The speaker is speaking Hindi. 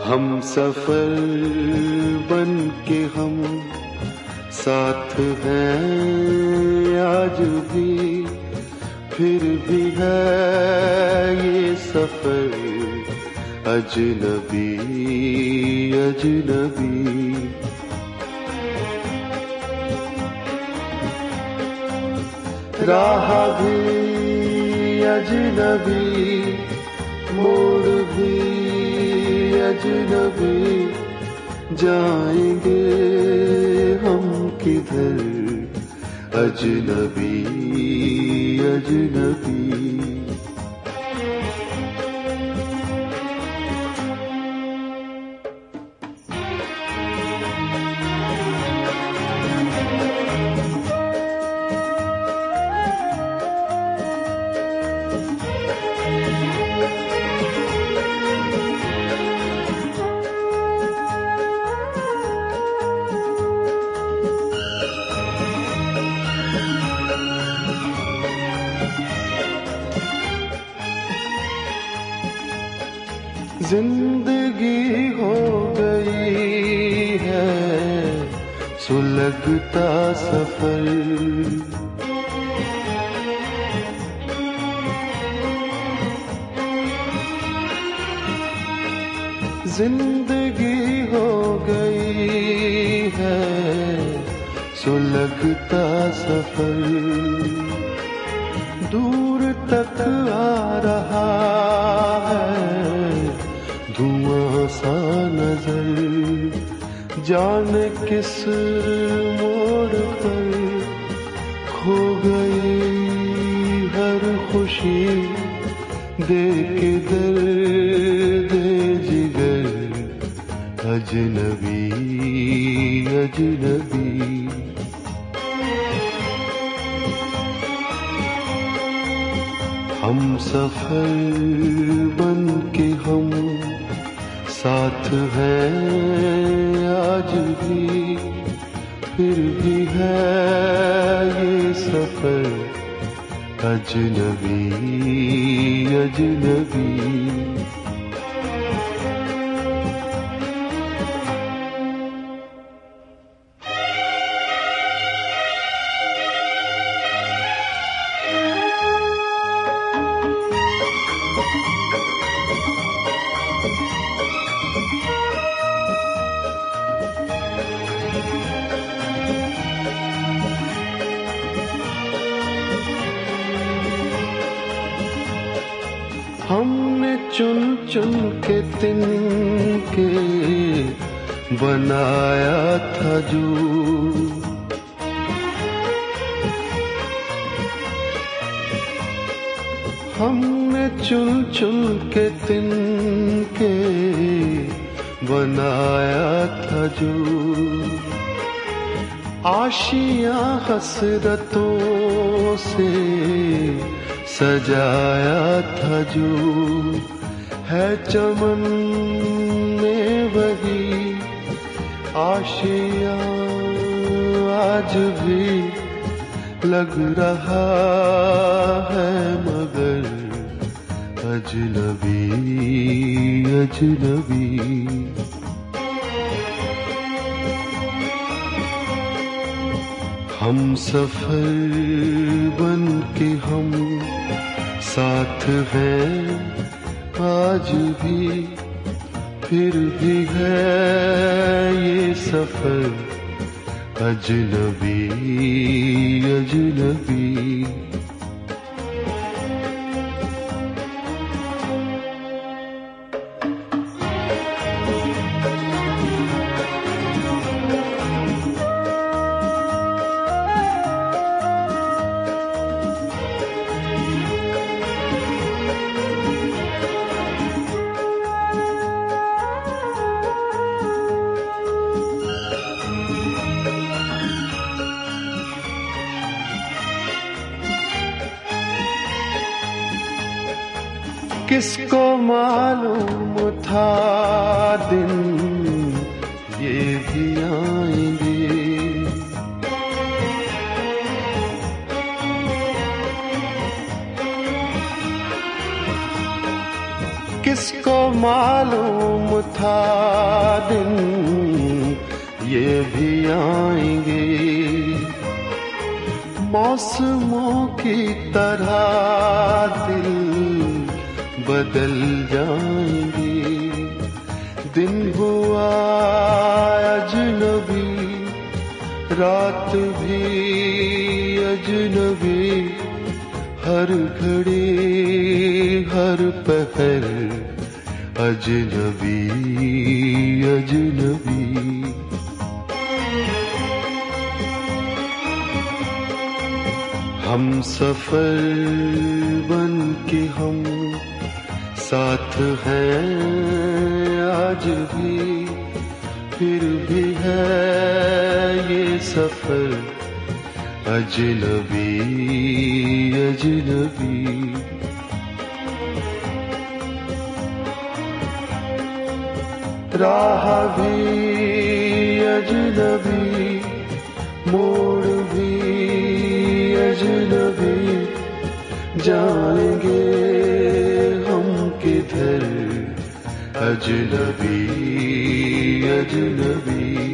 हम सफर बन के हम साथ हैं आज भी, फिर भी है ये सफर अजनबी अजनबी। राह भी अजनबी, मोड़ भी अजनबी, जाएंगे हम किधर अजनबी अजनबी। जिंदगी हो गई है सुलगता सफर, जिंदगी हो गई है सुलगता सफर। दूर तक आ रहा है धुआं सा नजर, जाने किस मोड़ पर खो गई हर खुशी, दे के दर्द जिगर अजनबी अजनबी। हम सफर बन के हम साथ हैं आज भी, फिर भी है ये सफर अजनबी अजनबी। हमने चुन चुन के तिनके बनाया था जो, हमने चुन चुन के तिनके बनाया था जो, आशियां हसरतों से सजाया था जो, है चमन में वही आशियां आज भी लग रहा है मगर अजनबी अजनबी। हम सफर बन के हम साथ हैं आज भी, फिर भी है ये सफर अजनबी अजनबी। किसको मालूम था दिन ये भी आएंगे, किसको मालूम था दिन ये भी आएंगे, मौसमों की तरह दिल बदल जाएंगे। दिन हुआ अजनबी, रात भी अजनबी, हर घड़ी हर पहर अजनबी अजनबी। हम सफर बन के हम साथ हैं आज भी, फिर भी है ये सफर अजनबी अजनबी। राह भी अजनबी, मोड़ भी अजनबी, जाएंगे हम किधर अजनबी अजनबी।